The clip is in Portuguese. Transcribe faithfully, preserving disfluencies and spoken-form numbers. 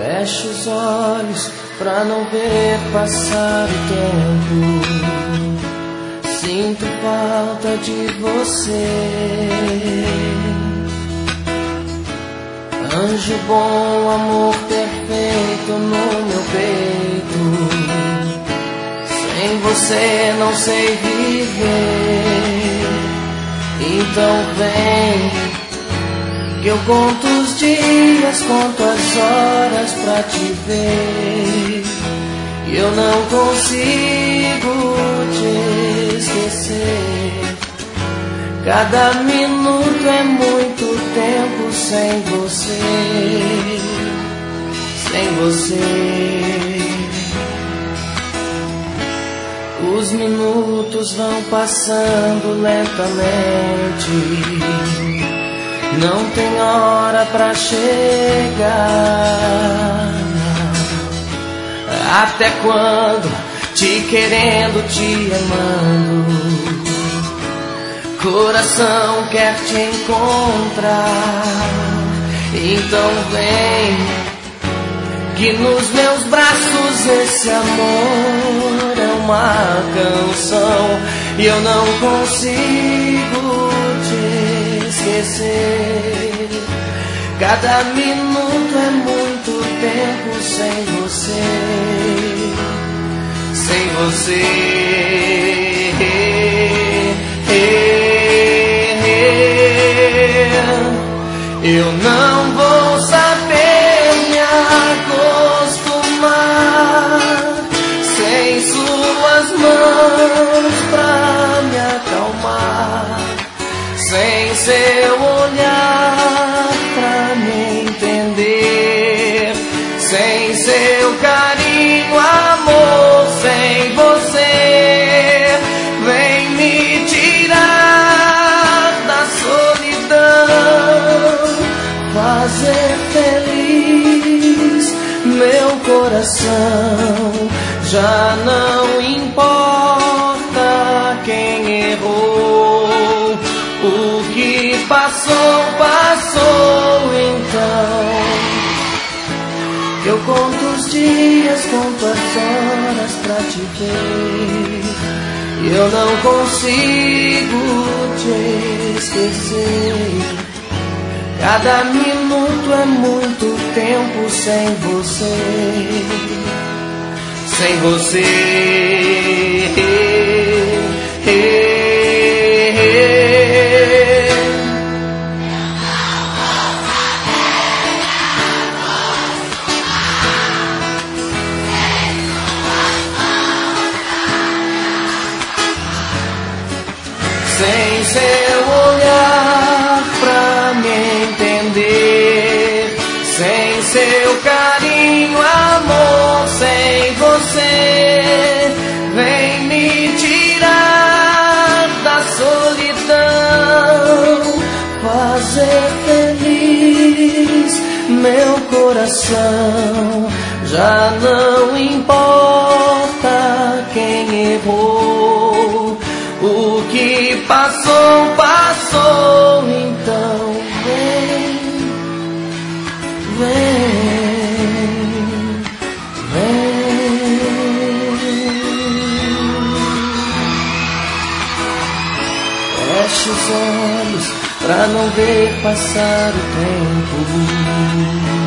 Fecho os olhos pra não ver passar o tempo. Sinto falta de você. Anjo bom, amor perfeito no meu peito. Sem você não sei viver. Então vem, que eu conto os dias, conto as horas pra te ver. E eu não consigo te esquecer. Cada minuto é muito tempo sem você. Sem você. Os minutos vão passando lentamente. Não tem hora pra chegar. Até quando? Te querendo, te amando. Coração quer te encontrar. Então vem, que nos meus braços esse amor é uma canção. E eu não consigo te esquecer. Cada minuto é muito tempo sem você. Sem você. Eu não vou saber me acostumar sem suas mãos pra me acalmar, sem seu olhar pra me entender, sem seu carinho, amor, sem você. Vem me tirar da solidão, fazer feliz meu coração. Já não importa quem errou, o que passou, passou então. Eu conto os dias, conto as horas pra te ver. Eu não consigo te esquecer. Cada minuto é muito tempo sem você. Sem você. Sem seu olhar pra me entender, sem seu carinho, amor, sem você. Vem me tirar da solidão, fazer feliz meu coração. Já não importa quem errou, o que passou, passou. Então vem, vem, vem. Feche os olhos pra não ver passar o tempo.